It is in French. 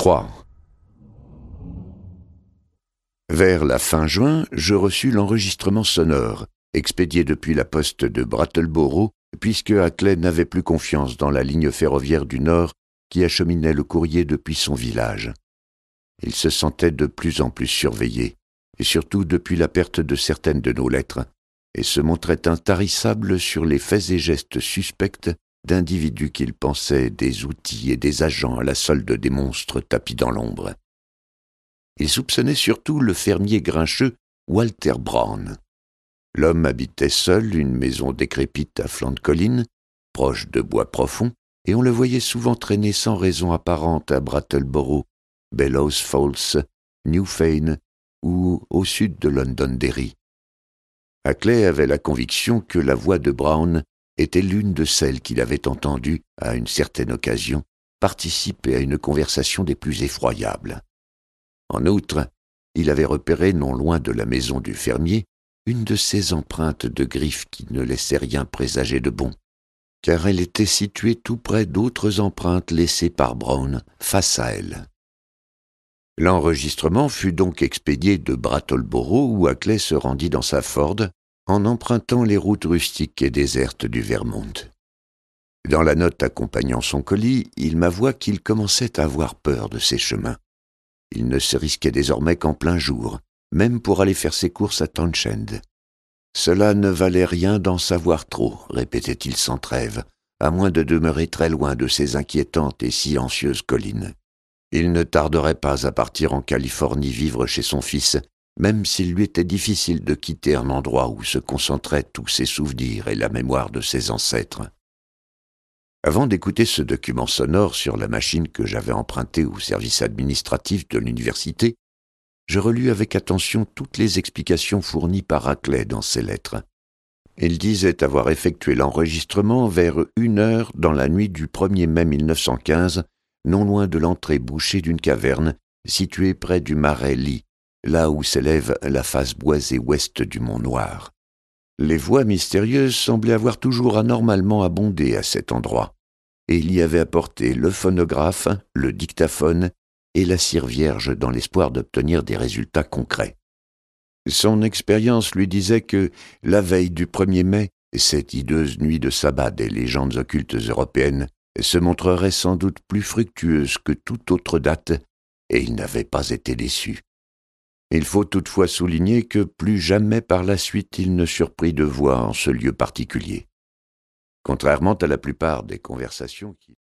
3. Vers la fin juin, je reçus l'enregistrement sonore, expédié depuis la poste de Brattleboro, puisque Hackley n'avait plus confiance dans la ligne ferroviaire du Nord qui acheminait le courrier depuis son village. Il se sentait de plus en plus surveillé, et surtout depuis la perte de certaines de nos lettres, et se montrait intarissable sur les faits et gestes suspects d'individus qu'il pensait des outils et des agents à la solde des monstres tapis dans l'ombre. Il soupçonnait surtout le fermier grincheux Walter Brown. L'homme habitait seul une maison décrépite à flanc de colline, proche de bois profonds, et on le voyait souvent traîner sans raison apparente à Brattleboro, Bellows Falls, Newfane ou au sud de Londonderry. Hackley avait la conviction que la voix de Brown était l'une de celles qu'il avait entendues, à une certaine occasion, participer à une conversation des plus effroyables. En outre, il avait repéré, non loin de la maison du fermier, une de ces empreintes de griffes qui ne laissaient rien présager de bon, car elle était située tout près d'autres empreintes laissées par Brown face à elle. L'enregistrement fut donc expédié de Brattleboro où Hackley se rendit dans sa Ford en empruntant les routes rustiques et désertes du Vermont. Dans la note accompagnant son colis, il m'avoua qu'il commençait à avoir peur de ces chemins. Il ne se risquait désormais qu'en plein jour, même pour aller faire ses courses à Townshend. Cela ne valait rien d'en savoir trop, répétait-il sans trêve, à moins de demeurer très loin de ces inquiétantes et silencieuses collines. Il ne tarderait pas à partir en Californie vivre chez son fils, même s'il lui était difficile de quitter un endroit où se concentraient tous ses souvenirs et la mémoire de ses ancêtres. Avant d'écouter ce document sonore sur la machine que j'avais empruntée au service administratif de l'université, je relus avec attention toutes les explications fournies par Hackley dans ses lettres. Il disait avoir effectué l'enregistrement vers 1h dans la nuit du 1er mai 1915, non loin de l'entrée bouchée d'une caverne située près du marais Lee, là où s'élève la face boisée ouest du Mont Noir. Les voix mystérieuses semblaient avoir toujours anormalement abondé à cet endroit, et il y avait apporté le phonographe, le dictaphone et la cire vierge dans l'espoir d'obtenir des résultats concrets. Son expérience lui disait que, la veille du 1er mai, cette hideuse nuit de sabbat des légendes occultes européennes se montrerait sans doute plus fructueuse que toute autre date, et il n'avait pas été déçu. Il faut toutefois souligner que plus jamais par la suite il ne surprit de voix en ce lieu particulier. Contrairement à la plupart des conversations qui